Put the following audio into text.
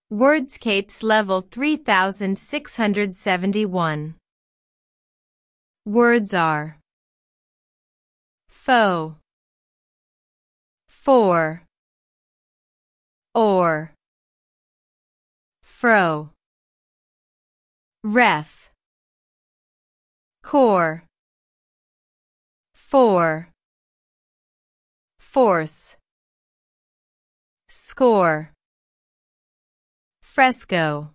Wordscapes level 3671. Words are foe, for, or, fro, ref, core, for, force, score, fresco.